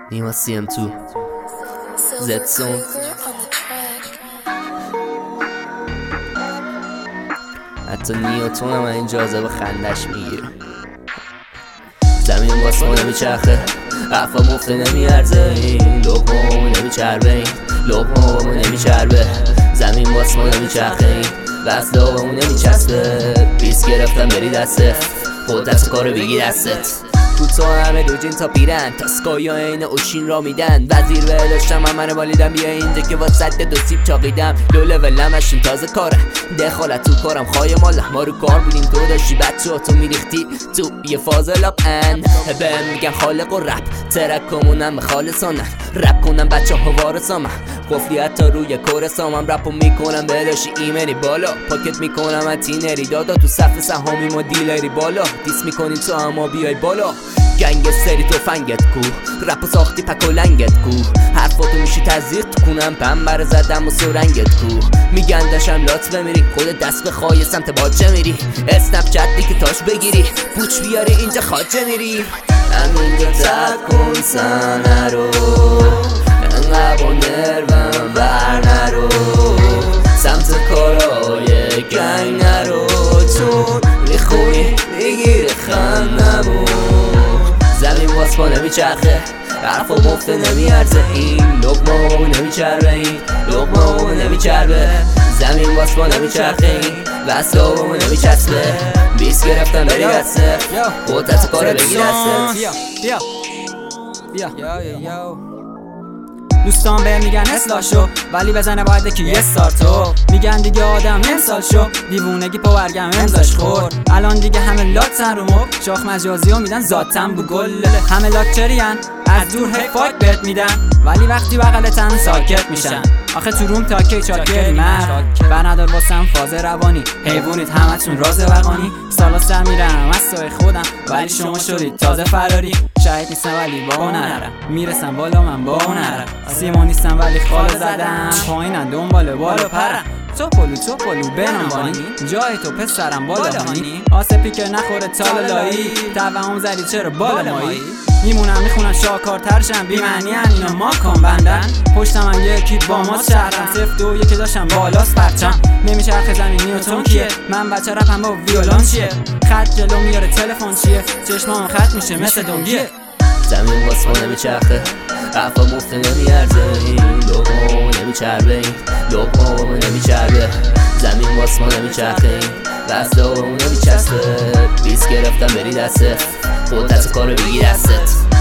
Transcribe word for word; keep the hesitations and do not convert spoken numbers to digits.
نیما سی ام تو زدسون حتی نیوتون هم این جاذبه خندش میگیره. زمین واسه نمیچرخه، حرفا مفته نمیارزه، این لقمه همون نمیچربه، این لقمه همون نمیچربه. زمین واسه نمیچرخه، این وصله همون نمیچسبه. بیس گرفتم بری دسته، قدرت کارو بگی دستت. تو تو همه دوجین تا پیرن، تا سکایا این اوشین را میدن. وزیر به داشتم من منو بالیدم، بیا اینجا که واسط دو سیب چاقیدم. لو لولم اشون تازه کاره، دخالت تو کارم خواهی مالا. ما رو کار بودیم تو داشتی بچه ها تو میریختی تو یه فاز لاب ان. بهم میگن خالق و رپ، ترک کمونم به خالصانم. رپ کنم بچه ها وارسامم، قفلی حتی روی کورسامم. رپو میکنم به داشتی ایمنی بالا، پاکت میکنم از تینری دادا. تو صف سهامی ما دیلری بالا، دیس میکنی تو اما بیای بالا. گنگ سری تو فنگت کو، رپو ساختی پک و لنگت کو. حرفاتو میشی تزیق تو کنم، پنبر زدم و سرنگت کو. میگن داشم لات بمیری، خود دست به خواهی سمت باجه میری. اسنپ چتی که تاش بگیری، پوچ بیاری اینجا خاجه میری. همینجا تک کن سنه رو، انقدر با نروم بر نرو. سمت کارهای گنگ نرو، چون میخونی میگیره خندمو. زمین واس پا نمیچرخه، حرفا مفته نمیارزه، این لقمه همون نمیچربه، این لقمه همون نمیچربه. زمین واس پا نمیچرخه، این وصله همون نمیچسبه. بیس گرفتم بری دسته، قدرت کارو بگی دسته. بیا بیا بیا یا یا دوستان به میگن اصلاح شو، ولی بزنه باید که یه سارتو. میگن دیگه آدم امسال شو، دیوونگی پاورگم امزاش خور. الان دیگه همه لاکتن رو مک، شاخ مجازی ها میدن ذاتن بو گل. همه لاکچرین از دور هی فاک بهت میدن، ولی وقتی بغلتن ساکت میشن. آخه تو روم تاکی چاکری مرد، بر ندار واسم فاز روانی. حیوانید همتون راز وقانی، سالا سر میرم از سای خودم، ولی شما شدید تازه فراری. شاید نیستم ولی با اون نرم، میرسم بالا من با اون نرم. سیما نیستم ولی خاله زدم، پایینن دنبال بالا پرم. تو پلو تو پلو بنامانی، جای تو پسرم بالا هانی. آسپی که نخوره تال لایی، توهم زدی چرا بالا مایی. میمونم میخونم شاکارترشم، بیمعنی هن اینا ما کن بندن. پشتم هم یکی با ما شهرم، سفت و یکی داشتم بالاست پرچم. نمیچرخه زمین نیوتون کیه، من بچه رپم با ویولون چیه. خط جلو میاره تلفن چیه، چشمام خط میشه مثل دنگیه. زمین واس پا نمیچرخه، حرفا مفته نمیارزه، این لقمه همون نمیچربه، این لقمه همون نمیچربه. زمین واس پا نمیچرخه، این وصله همون نمیچسبه. بیس گرفتم بری دسته، قدرت کارو بگی دستت.